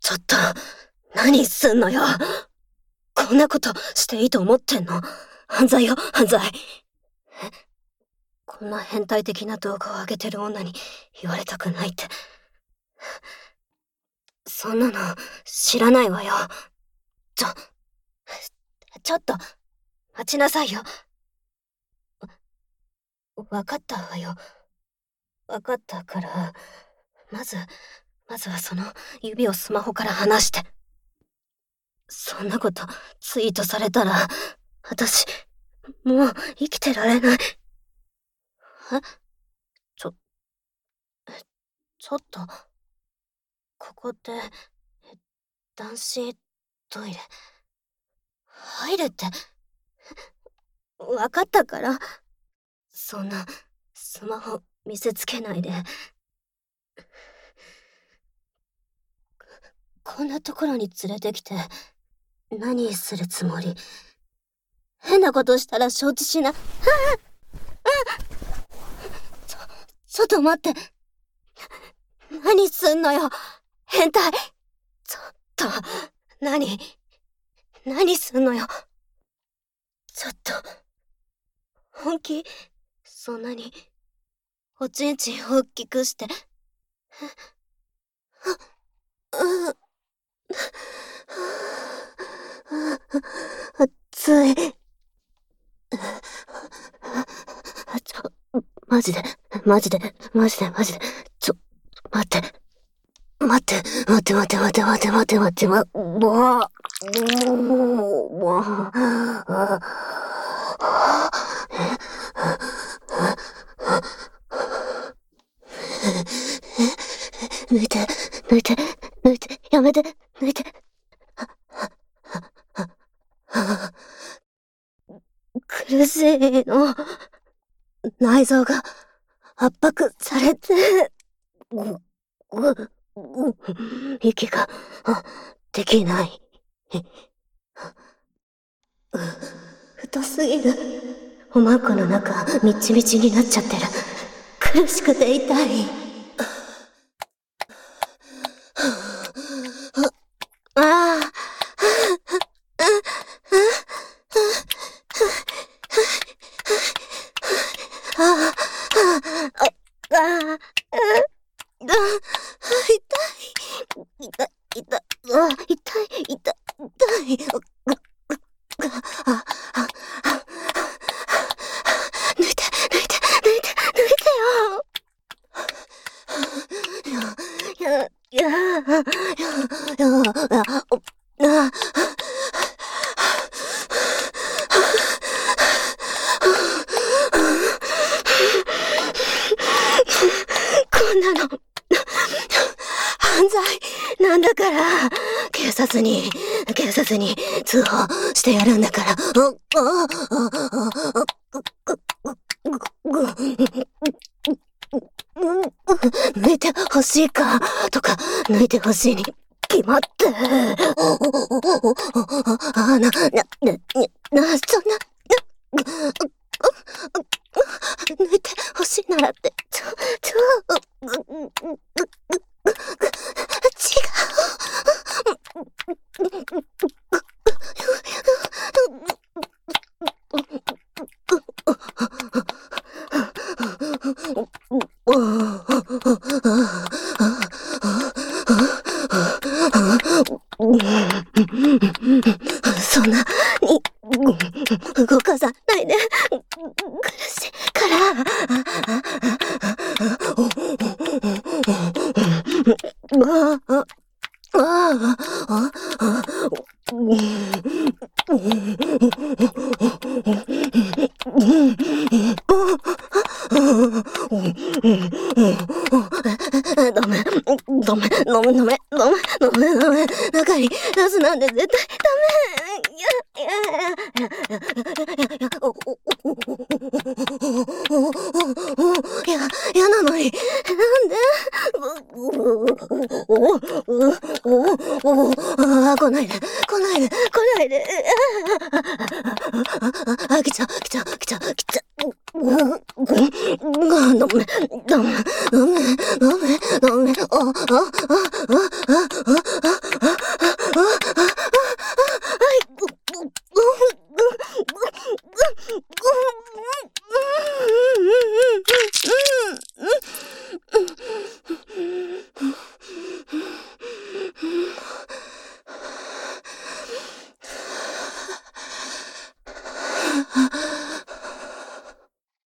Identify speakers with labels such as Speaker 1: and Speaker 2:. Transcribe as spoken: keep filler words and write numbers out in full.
Speaker 1: ちょっと、何すんのよ。こんなことしていいと思ってんの？犯罪よ、犯罪。え？こんな変態的な動画を上げてる女に言われたくないって。そんなの知らないわよ。ちょ、ちょっと、待ちなさいよ。わ、わかったわよ。わかったから、まず、まずはその指をスマホから離して。そんなことツイートされたら、私、もう生きてられない。え？ちょ、え、ちょっと、ここって、え、男子トイレ。入れって。わかったから。そんな、スマホ見せつけないで。こんなところに連れてきて、何するつもり？変なことしたら承知しな。ああ！ちょ、ちょっと待って。何すんのよ、変態。ちょっと、何、何すんのよ。ちょっと、本気？そんなに、おちんちん大きくして。あ、あ、熱い。ちょ、マジで、マジで、マジで、マジで、ちょ、待って。待って、待って待って待って待って待って待って、ま、もう、もう、抜いて、抜いて、抜いて、やめて、抜いて。苦しいの。内臓が圧迫されて、息ができない。太すぎる。おまんこの中、みちみちになっちゃってる。苦しくて痛い。ああ。こんなの犯罪なんだから、警察に警察に通報してやるんだから。抜いてほしいかとか、抜いてほしいに決まって。あ、な、な、な、な、そんな、抜いてほしいならって、ちょ、ちょ、違そんなに動かさないで。苦しいから。ダメ、ダメ、ダメ、ダメ、ダメ、ダメ、ダメ、中に出すなんて絶対ダメ。いや、いや、いや、いや、いや、嫌なのに、なんで？来ないで、来ないで、来ないで。あ、来ちゃう、来ちゃう、来ちゃう、来ちゃう。 ダメ、ダメ、ダメ、ダメ、ダメ、あ、あ、あ、あ、あ、あ、あ、あ、あ、あ、